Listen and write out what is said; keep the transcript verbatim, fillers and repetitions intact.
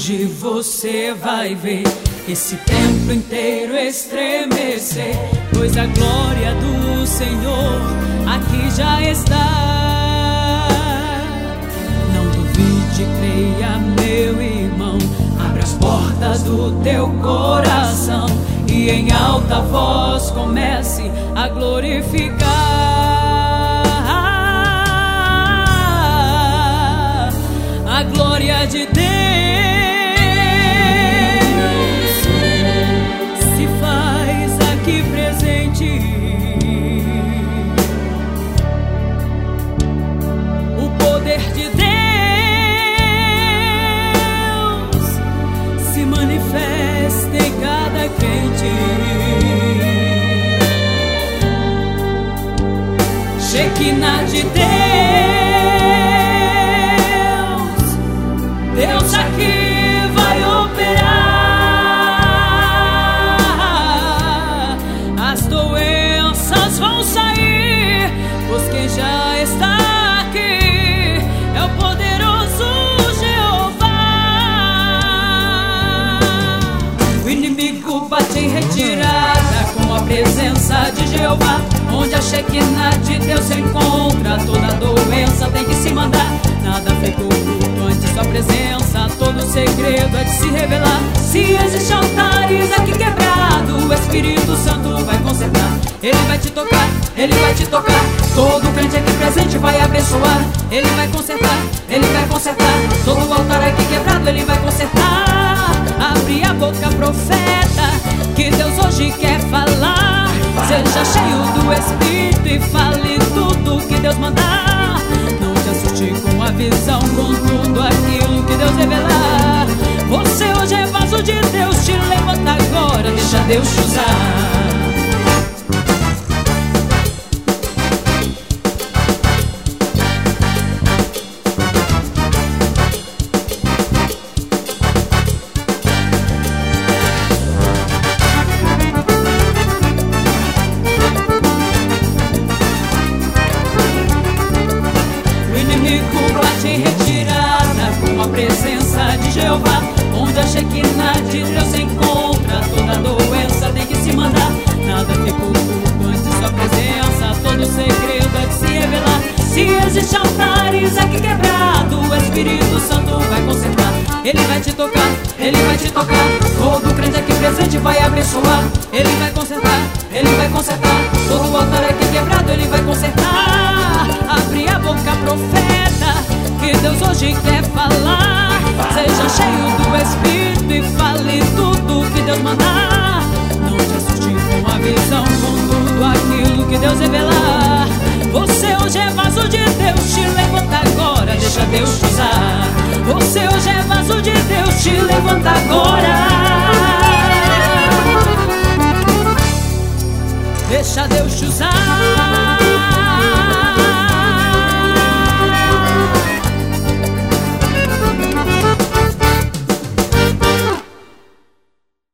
Hoje você vai ver esse templo inteiro estremecer, pois a glória do Senhor aqui já está. Não duvide, creia, meu irmão, abre as portas do teu coração e em alta voz comece a glorificar a glória de Deus. Se faz aqui presente. O poder de Deus se manifesta em cada crente. Shekinah de Deus, Deus aqui vai operar. As doenças vão sair, pois quem já está aqui é o poderoso Jeová. O inimigo bate em retirada com a presença de Jeová. Onde a Shekinah de Deus se encontra, toda doença tem que se mandar. Nada fica oculto ante sua presença, todo segredo é de se revelar. Se existem altares aqui quebrados, o Espírito Santo vai consertar. Ele vai te tocar, ele vai te tocar. Todo crente aqui presente vai abençoar. Ele vai consertar, ele vai consertar. Todo altar aqui quebrado, ele vai consertar. Abre a boca, profeta, que Deus hoje quer falar. Seja cheio do Espírito e fale tudo que Deus mandar. Não te assuste com a visão, com tudo aquilo que Deus revelar. Você hoje é vaso de Deus, te levanta agora, deixa Deus te usar. Em retirada com a presença de Jeová. Onde a Shekinah de Deus se encontra, toda doença tem que se mandar. Nada fica oculto ante sua presença, todo segredo é de se revelar. Se existem altares aqui quebrados, o Espírito Santo vai consertar. Ele vai te tocar, ele vai te tocar. Todo crente aqui presente vai abençoar. Ele vai consertar, ele vai consertar. Todo altar aqui quebrado, ele vai consertar. Abre a boca, profeta, que Deus hoje quer falar. Seja cheio do Espírito e fale tudo que Deus mandar. Não te assuste com a visão, com tudo aquilo que Deus revelar. Você hoje é vaso de Deus, te